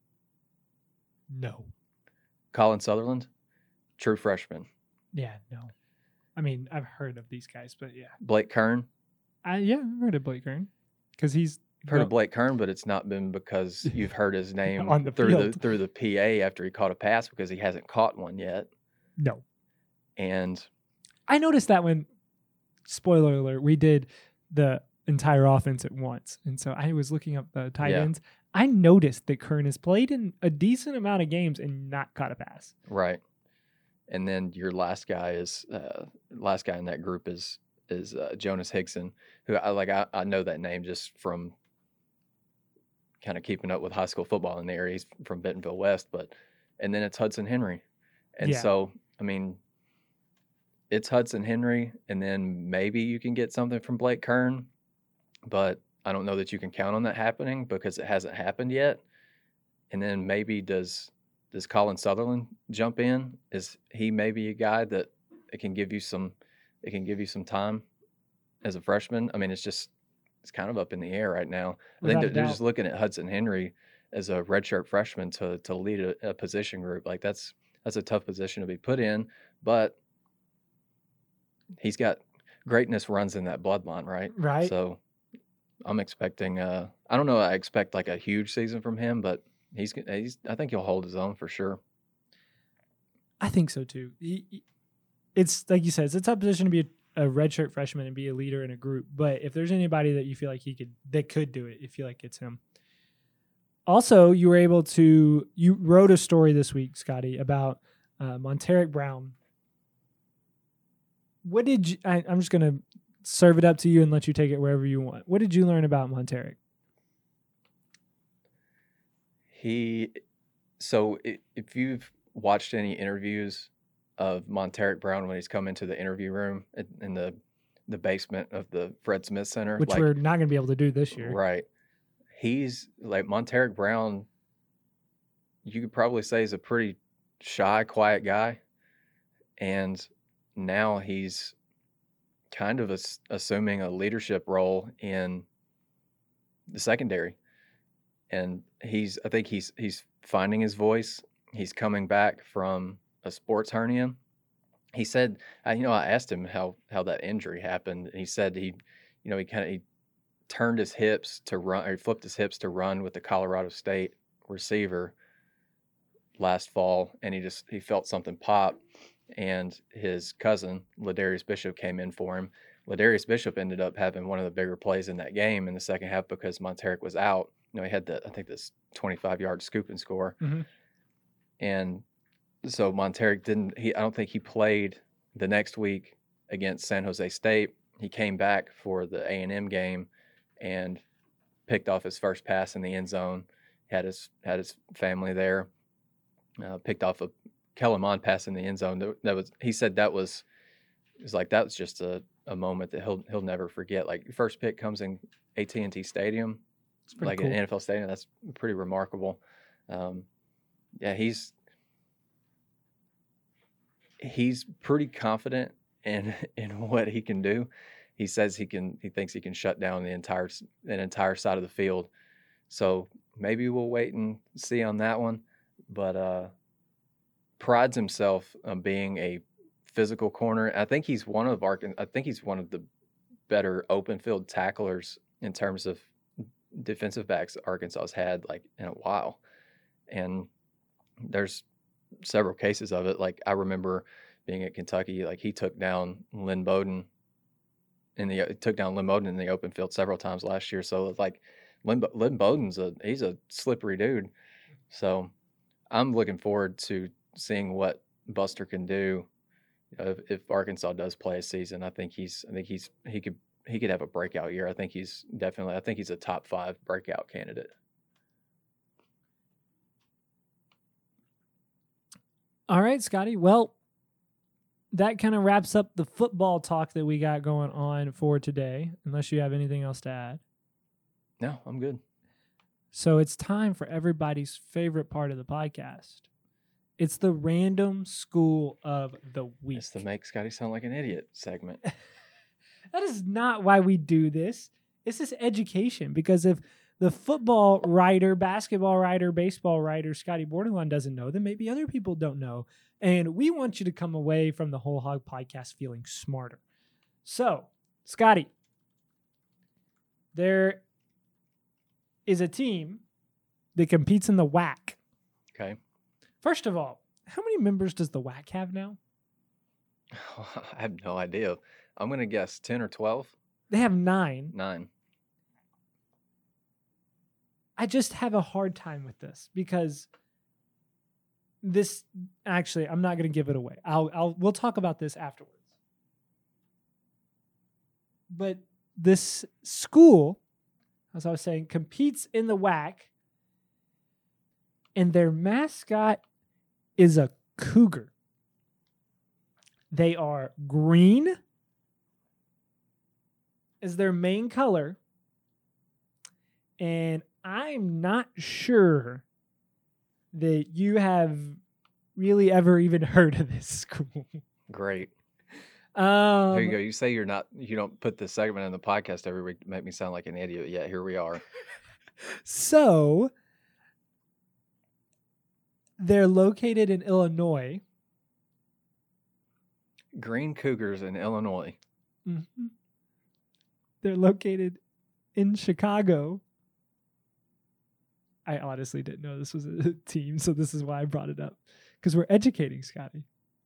No. Colin Sutherland, true freshman. Yeah, no. I mean, I've heard of these guys, but yeah. Blake Kern. I've heard of Blake Kern because he's heard of Blake Kern, but it's not been because you've heard his name on the through the PA after he caught a pass, because he hasn't caught one yet. No. And I noticed that when, spoiler alert, we did the entire offense at once. And so I was looking up the tight ends. I noticed that Kern has played in a decent amount of games and not caught a pass. Right. And then your last guy in that group is Jonas Higson, who I know that name just from kind of keeping up with high school football in the area. He's from Bentonville West, and then it's Hudson Henry. And so, I mean, it's Hudson Henry, and then maybe you can get something from Blake Kern, but I don't know that you can count on that happening because it hasn't happened yet. And then maybe does Colin Sutherland jump in? Is he maybe a guy that it can give you some time as a freshman? I mean, it's kind of up in the air right now. I think they're just looking at Hudson Henry as a redshirt freshman to lead a position group. Like that's a tough position to be put in, but he's got greatness runs in that bloodline, right? Right. So I'm expecting I don't know, I expect like a huge season from him, but he's I think he'll hold his own for sure. I think so too. It's like you said, it's a tough position to be a redshirt freshman and be a leader in a group. But if there's anybody that you feel like that could do it, you feel like it's him. Also, you wrote a story this week, Scotty, about Monteric Brown. What did you? I'm just gonna serve it up to you and let you take it wherever you want. What did you learn about Monteric? If you've watched any interviews of Monteric Brown when he's come into the interview room in the basement of the Fred Smith Center, which we're not going to be able to do this year, right? He's like Monteric Brown. You could probably say he's a pretty shy, quiet guy, and now he's kind of assuming a leadership role in the secondary, and I think he's finding his voice. He's coming back from a sports hernia. He said, I asked him how that injury happened, and he said he turned his hips to run, or he flipped his hips to run with the Colorado State receiver last fall, and he felt something pop, and his cousin Ladarius Bishop came in for him. Ladarius Bishop ended up having one of the bigger plays in that game in the second half because Monteric was out. He had this 25-yard scoop and score, and so Monteric I don't think he played the next week against San Jose State. He came back for the A&M game and picked off his first pass in the end zone. Had his family there. Picked off a Kellen Mond pass in the end zone. He said that was just a moment that he'll never forget. Like, first pick comes in AT&T Stadium, like cool. An NFL stadium. That's pretty remarkable. He's pretty confident in what he can do. He says he thinks he can shut down an entire side of the field. So maybe we'll wait and see on that one. But prides himself on being a physical corner. I think he's one of the better open field tacklers in terms of defensive backs Arkansas has had like in a while. And there's several cases of it. Like, I remember being at Kentucky, like he took down Lynn Bowden in the open field several times last year. So like Lynn Bowden's he's a slippery dude. So I'm looking forward to seeing what Buster can do if Arkansas does play a season. I think he could have a breakout year. I think he's a top 5 breakout candidate. All right, Scotty. Well, that kind of wraps up the football talk that we got going on for today, unless you have anything else to add. No, I'm good. So it's time for everybody's favorite part of the podcast. It's the random school of the week. It's the make Scotty sound like an idiot segment. That is not why we do this. It's just education, because if the football writer, basketball writer, baseball writer, Scotty Bordelon doesn't know, then maybe other people don't know. And we want you to come away from the Whole Hog podcast feeling smarter. So, Scotty, there is a team that competes in the WAC. Okay. First of all, how many members does the WAC have now? I have no idea. I'm going to guess 10 or 12. They have 9. 9. I just have a hard time with this because I'm not going to give it away. We'll talk about this afterwards. But this school, as I was saying, competes in the WAC, and their mascot is a cougar. They are green as their main color, and I'm not sure that you have really ever even heard of this school. Great. There you go. You say you don't put this segment in the podcast every week to make me sound like an idiot. Yet here we are. So they're located in Illinois. Green Cougars in Illinois. Mm-hmm. They're located in Chicago. I honestly didn't know this was a team, so this is why I brought it up. Because we're educating Scotty.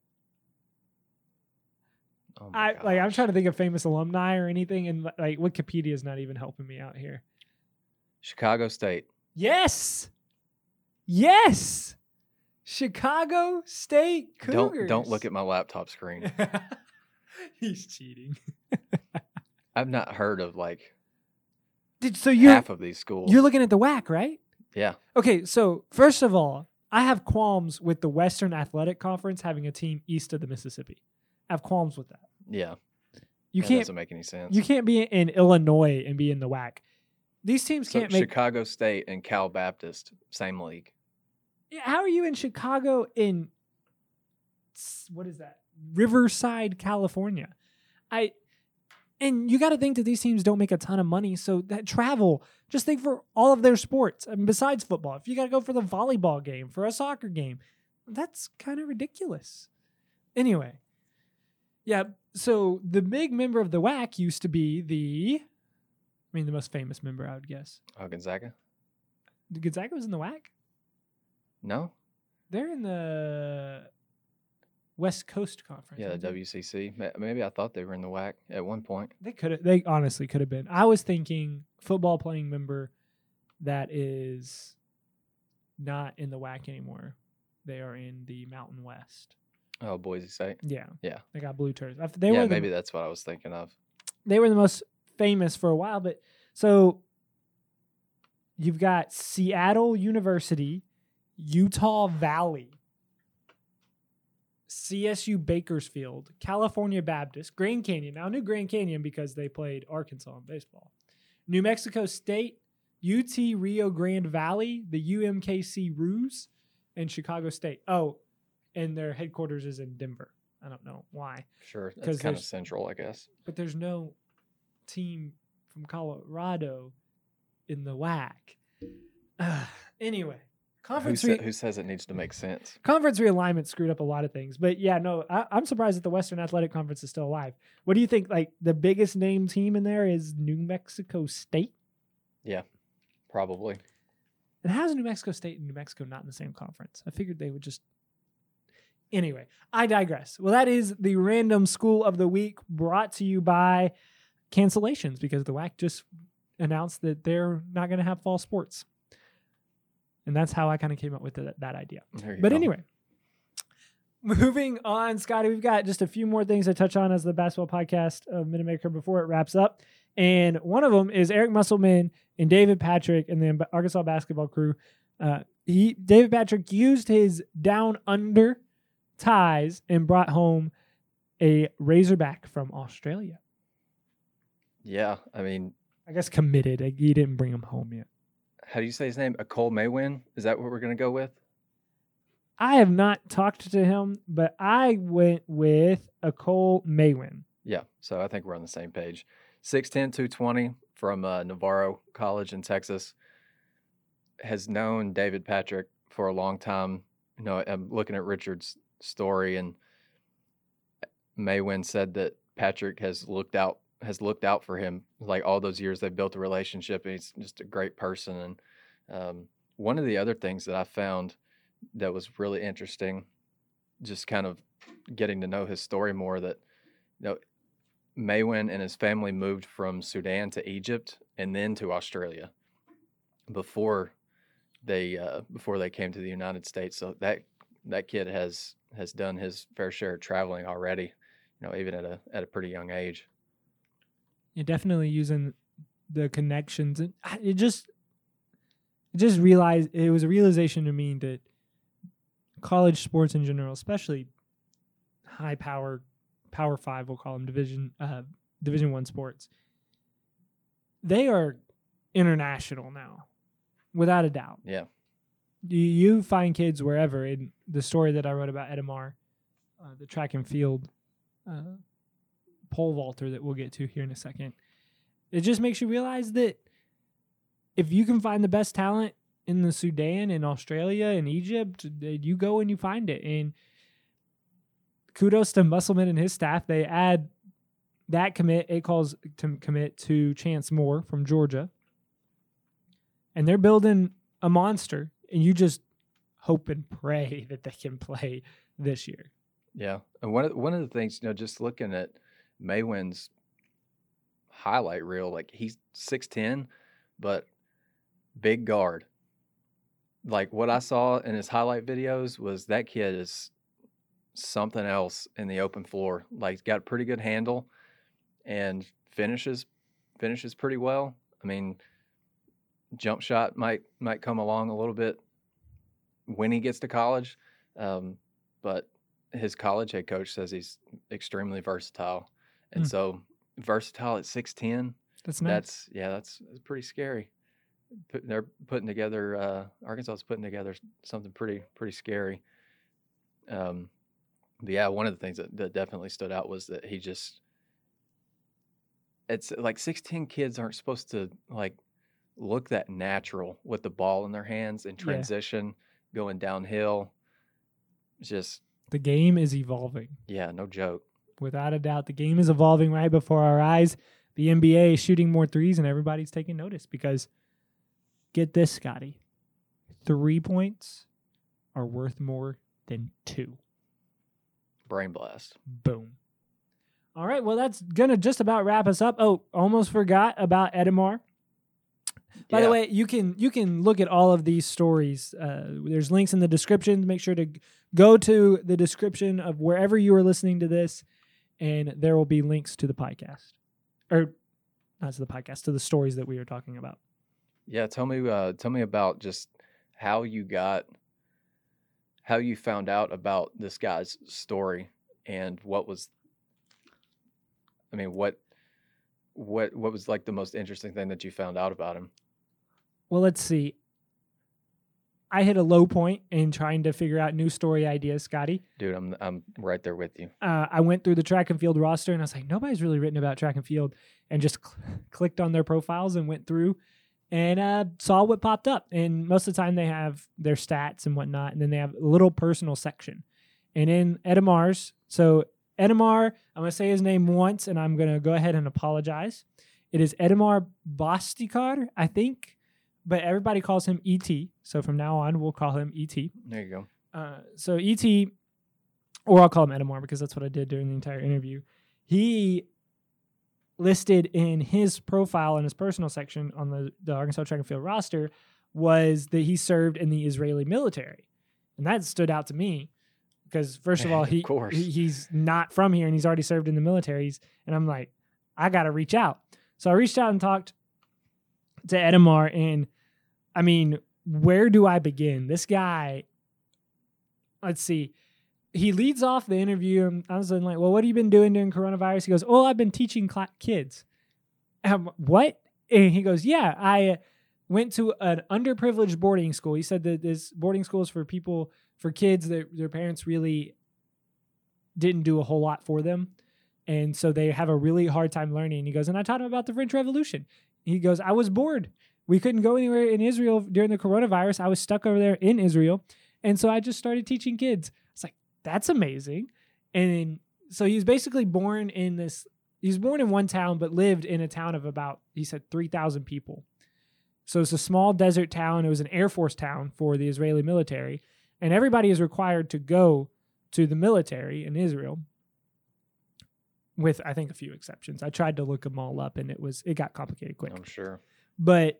Oh I'm trying to think of famous alumni or anything, and like Wikipedia is not even helping me out here. Chicago State. Yes. Chicago State Cougars. Don't look at my laptop screen. He's cheating. I've not heard of you're half of these schools. You're looking at the WAC, right? Yeah. Okay, so first of all, I have qualms with the Western Athletic Conference having a team east of the Mississippi. I have qualms with that. Yeah. That doesn't make any sense. You can't be in Illinois and be in the WAC. These teams can't make Chicago State and Cal Baptist, same league. Yeah, how are you in Chicago in what is that? Riverside, California. And you got to think that these teams don't make a ton of money, so that travel, just think for all of their sports. I mean, besides football, if you got to go for the volleyball game, for a soccer game, that's kind of ridiculous. Anyway, yeah, so the big member of the WAC used to be the most famous member, I would guess. Oh, Gonzaga? Gonzaga was in the WAC? No? They're in the West Coast Conference. Yeah, the WCC. Maybe I thought they were in the WAC at one point. They honestly could have been. I was thinking football playing member that is not in the WAC anymore. They are in the Mountain West. Oh, Boise State. Yeah. Yeah. They got blue turds. Maybe that's what I was thinking of. They were the most famous for a while, but so you've got Seattle University, Utah Valley, CSU Bakersfield, California Baptist, Grand Canyon. Now I knew Grand Canyon because they played Arkansas in baseball. New Mexico State, UT Rio Grande Valley, the UMKC Roos, and Chicago State. Oh, and their headquarters is in Denver. I don't know why. Sure, that's kind of central, I guess. But there's no team from Colorado in the WAC. Anyway. Who says it needs to make sense? Conference realignment screwed up a lot of things. But yeah, no, I'm surprised that the Western Athletic Conference is still alive. What do you think? Like the biggest name team in there is New Mexico State? Yeah, probably. And how's New Mexico State and New Mexico not in the same conference? I figured they would just... Anyway, I digress. Well, that is the random school of the week brought to you by cancellations because the WAC just announced that they're not going to have fall sports. And that's how I kind of came up with that idea. But anyway, moving on, Scotty, we've got just a few more things to touch on as the basketball podcast of Mid-America before it wraps up. And one of them is Eric Musselman and David Patrick and the Arkansas basketball crew. David Patrick used his down under ties and brought home a Razorback from Australia. Yeah, I guess committed. He didn't bring him home yet. How do you say his name? Akol Maywin? Is that what we're going to go with? I have not talked to him, but I went with Akol Maywin. Yeah, so I think we're on the same page. 6'10", 220 from Navarro College in Texas. Has known David Patrick for a long time. You know, I'm looking at Richard's story, and Maywin said that Patrick has looked out for him like all those years. They've built a relationship, and he's just a great person. And one of the other things that I found that was really interesting, just kind of getting to know his story more, that Maywin and his family moved from Sudan to Egypt and then to Australia before they came to the United States. So that kid has done his fair share of traveling already, even at a pretty young age. Yeah, definitely using the connections. And it just realized, it was a realization to me that college sports in general, especially high power 5, we'll call them Division 1 sports, they are international now, without a doubt. Yeah. You find kids wherever. In the story that I wrote about Edamar, the track and field pole vaulter that we'll get to here in a second, it just makes you realize that if you can find the best talent in the Sudan, in Australia, in Egypt, you go and you find it. And kudos to Musselman and his staff. They add that commit, Acalls to commit to Chance Moore from Georgia. And they're building a monster, and you just hope and pray that they can play this year. Yeah. And one of the things, just looking at Maywin's highlight reel, like he's 6'10", but big guard. Like what I saw in his highlight videos was that kid is something else in the open floor. Like he's got a pretty good handle and finishes pretty well. I mean, jump shot might come along a little bit when he gets to college, but his college head coach says he's extremely versatile, and so versatile at 6'10". That's nice. That's pretty scary. They're putting together. Arkansas is putting together something pretty scary. But yeah, one of the things that definitely stood out was that it's like 6'10" kids aren't supposed to like look that natural with the ball in their hands in transition, going downhill. Just the game is evolving. Yeah, no joke. Without a doubt, the game is evolving right before our eyes. The NBA is shooting more threes, and everybody's taking notice because, get this, Scotty, 3 points are worth more than 2. Brain blast. Boom. All right, well, that's going to just about wrap us up. Oh, almost forgot about Edamar. By the way, you can look at all of these stories. There's links in the description. Make sure to go to the description of wherever you are listening to this, and there will be links to the podcast. Or not to the podcast, to the stories that we were talking about. Yeah, tell me about just how you found out about this guy's story and what was like the most interesting thing that you found out about him? Well, let's see. I hit a low point in trying to figure out new story ideas, Scotty. Dude, I'm right there with you. I went through the track and field roster, and I was like, nobody's really written about track and field, and just clicked on their profiles and went through and saw what popped up. And most of the time they have their stats and whatnot, and then they have a little personal section. And in Edamar's, so Edamar, I'm going to say his name once, and I'm going to go ahead and apologize. It is Edamar Bostikar, I think, but everybody calls him E.T., so from now on, we'll call him E.T. There you go. So E.T., or I'll call him Edamar because that's what I did during the entire interview. He listed in his profile in his personal section on the Arkansas track and field roster was that he served in the Israeli military. And that stood out to me because, first of all, he's not from here and he's already served in the militaries. And I'm like, I got to reach out. So I reached out and talked to Edamar, and I mean, where do I begin? This guy, let's see. He leads off the interview, and I was like, well, what have you been doing during coronavirus? He goes, oh, I've been teaching kids. What? And he goes, yeah, I went to an underprivileged boarding school. He said that this boarding school is for kids that their parents really didn't do a whole lot for them. And so they have a really hard time learning. And he goes, and I taught him about the French Revolution. He goes, I was bored. We couldn't go anywhere in Israel during the coronavirus. I was stuck over there in Israel. And so I just started teaching kids. It's like, that's amazing. And so he was basically born in one town, but lived in a town of about, he said, 3,000 people. So it's a small desert town. It was an Air Force town for the Israeli military. And everybody is required to go to the military in Israel, with, I think, a few exceptions. I tried to look them all up, and it got complicated quick. I'm sure. But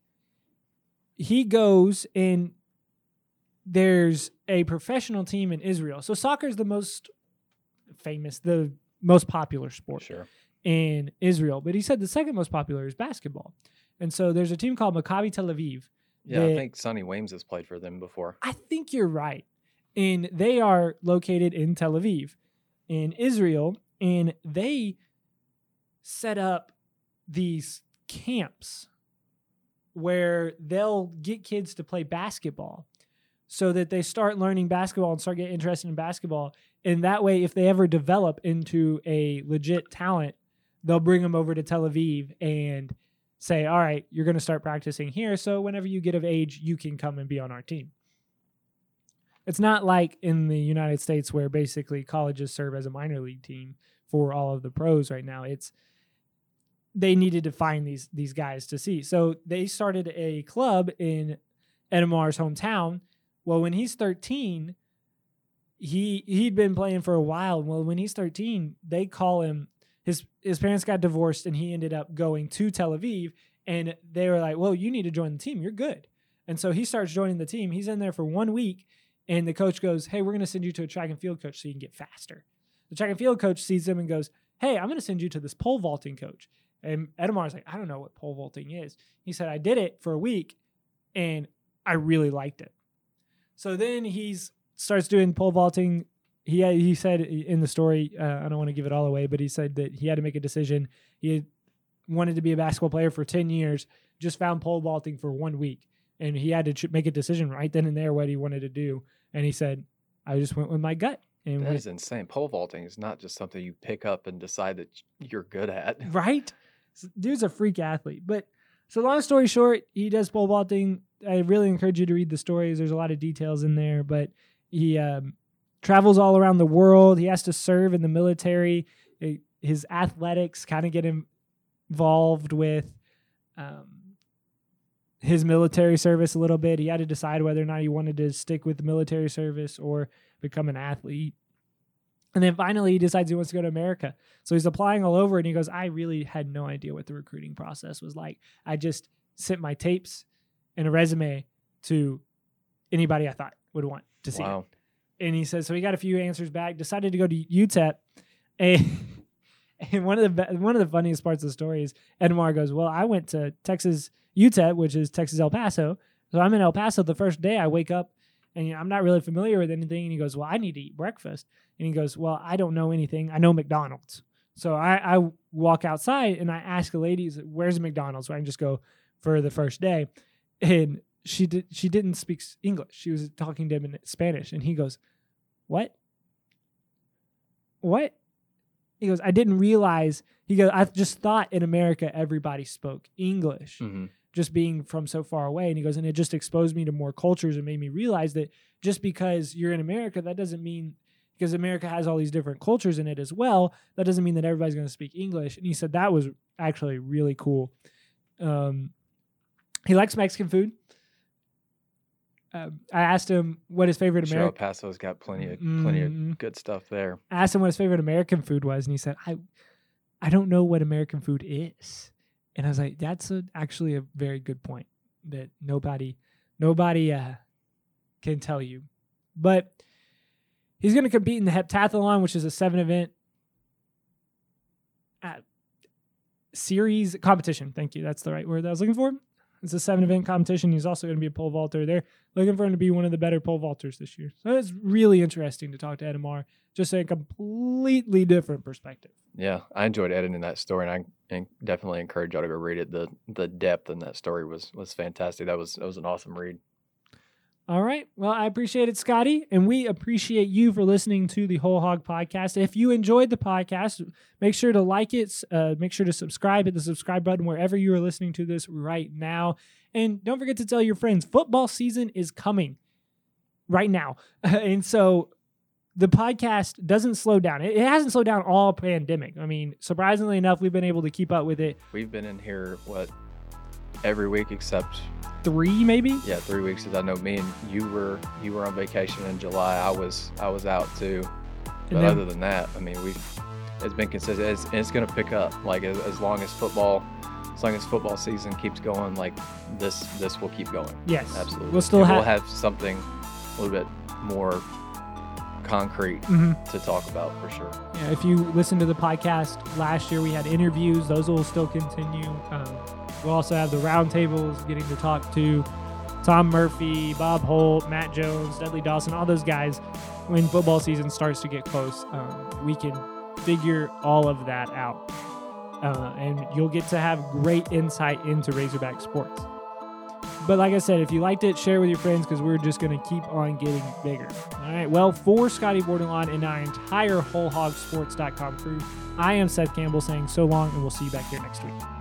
he goes, and there's a professional team in Israel. So soccer is the most famous, the most popular sport. Sure. in Israel. But he said the second most popular is basketball. And so there's a team called Maccabi Tel Aviv. Yeah, I think Sonny Weems has played for them before. I think you're right. And they are located in Tel Aviv, in Israel. And they set up these camps where they'll get kids to play basketball so that they start learning basketball and start getting interested in basketball. And that way, if they ever develop into a legit talent, they'll bring them over to Tel Aviv and say, all right, you're going to start practicing here. So whenever you get of age, you can come and be on our team. It's not like in the United States where basically colleges serve as a minor league team for all of the pros right now. They needed to find these guys to see. So they started a club in Edamar's hometown. Well, when he's 13, he'd been playing for a while. Well, when he's 13, they call him, his parents got divorced and he ended up going to Tel Aviv, and they were like, well, you need to join the team. You're good. And so he starts joining the team. He's in there for 1 week, and the coach goes, hey, we're going to send you to a track and field coach so you can get faster. The track and field coach sees him and goes, hey, I'm going to send you to this pole vaulting coach. And Edamar's like, I don't know what pole vaulting is. He said, I did it for a week, and I really liked it. So then he starts doing pole vaulting. He said in the story, I don't want to give it all away, but he said that he had to make a decision. He had wanted to be a basketball player for 10 years, just found pole vaulting for 1 week, and he had to make a decision right then and there what he wanted to do. And he said, I just went with my gut. And that is insane. Pole vaulting is not just something you pick up and decide that you're good at. Right? Dude's a freak athlete. But so long story short, he does pole vaulting. I really encourage you to read the stories. There's a lot of details in there, but he travels all around the world. He has to serve in the military. His athletics kind of get involved with his military service a little bit. He had to decide whether or not he wanted to stick with the military service or become an athlete. And then finally he decides he wants to go to America. So he's applying all over, and he goes, I really had no idea what the recruiting process was like. I just sent my tapes and a resume to anybody I thought would want to see it. And he says, so he got a few answers back, decided to go to UTEP. And one of the funniest parts of the story is Edmar goes, well, I went to Texas UTEP, which is Texas El Paso. So I'm in El Paso the first day. I wake up and I'm not really familiar with anything. And he goes, well, I need to eat breakfast. And he goes, well, I don't know anything. I know McDonald's. So I walk outside and I ask the ladies, where's McDonald's? So I can just go for the first day. And she didn't speak English. She was talking to him in Spanish. And he goes, what? He goes, I didn't realize. He goes, I just thought in America everybody spoke English, just being from so far away. And he goes, and it just exposed me to more cultures and made me realize that just because you're in America, that doesn't mean, because America has all these different cultures in it as well, that doesn't mean that everybody's going to speak English. And he said that was actually really cool. He likes Mexican food. I asked him what his favorite American. El Paso's got plenty of good stuff there. I asked him what his favorite American food was, and he said, I don't know what American food is. And I was like, that's actually a very good point that nobody can tell you. But he's going to compete in the heptathlon, which is a 7-event series competition. Thank you. That's the right word that I was looking for. It's a 7-event competition. He's also going to be a pole vaulter. They're looking for him to be one of the better pole vaulters this year. So it's really interesting to talk to Edamar, just a completely different perspective. Yeah, I enjoyed editing that story, and I definitely encourage y'all to go read it. The depth in that story was fantastic. That was an awesome read. All right. Well, I appreciate it, Scotty, and we appreciate you for listening to the Whole Hog Podcast. If you enjoyed the podcast, make sure to like it. Make sure to subscribe. Hit the subscribe button wherever you are listening to this right now. And don't forget to tell your friends, football season is coming right now. And so the podcast doesn't slow down. It hasn't slowed down all pandemic. I mean, surprisingly enough, we've been able to keep up with it. We've been in here, every week except 3 maybe? Yeah, 3 weeks. Because I know me and you were on vacation in July. I was out too. But other than that, I mean, it's been consistent. It's going to pick up. Like as long as football season keeps going, like this will keep going. Yes, absolutely. We'll have something a little bit more concrete to talk about for sure. Yeah, if you listen to the podcast last year, we had interviews. Those will still continue. We'll also have the roundtables, getting to talk to Tom Murphy, Bob Holt, Matt Jones, Dudley Dawson, all those guys. When football season starts to get close, we can figure all of that out. And you'll get to have great insight into Razorback sports. But like I said, if you liked it, share with your friends because we're just going to keep on getting bigger. All right, well, for Scotty Bordelon and our entire WholeHogSports.com crew, I am Seth Campbell saying so long, and we'll see you back here next week.